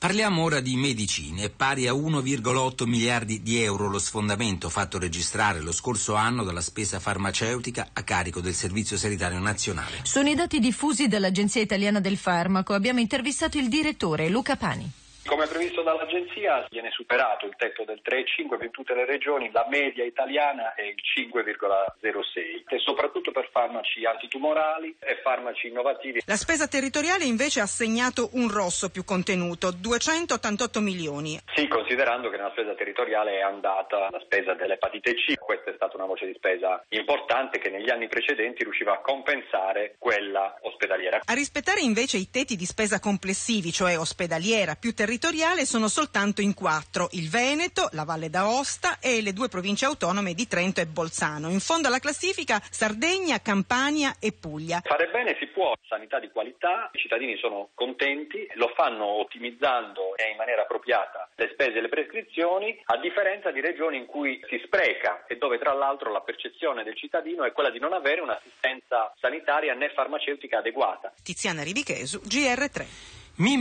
Parliamo ora di medicine. È pari a 1,8 miliardi di euro lo sfondamento fatto registrare lo scorso anno dalla spesa farmaceutica a carico del Servizio Sanitario Nazionale. Sono i dati diffusi dall'Agenzia Italiana del Farmaco. Abbiamo intervistato il direttore Luca Pani. Come previsto dall'agenzia viene superato il tetto del 3,5 in tutte le regioni, la media italiana è il 5,06 e soprattutto per farmaci antitumorali e farmaci innovativi. La spesa territoriale invece ha segnato un rosso più contenuto, 288 milioni. Sì, considerando che nella spesa territoriale è andata la spesa dell'epatite C, questa è stata una voce di spesa importante che negli anni precedenti riusciva a compensare quella ospedaliera. A rispettare invece i tetti di spesa complessivi, cioè ospedaliera più territoriale, sono soltanto in 4, il Veneto, la Valle d'Aosta e le 2 province autonome di Trento e Bolzano. In fondo alla classifica Sardegna, Campania e Puglia. Fare bene si può, sanità di qualità, i cittadini sono contenti, lo fanno ottimizzando in maniera appropriata le spese e le prescrizioni, a differenza di regioni in cui si spreca e dove tra l'altro la percezione del cittadino è quella di non avere un'assistenza sanitaria né farmaceutica adeguata. Tiziana Ribichesu, GR3.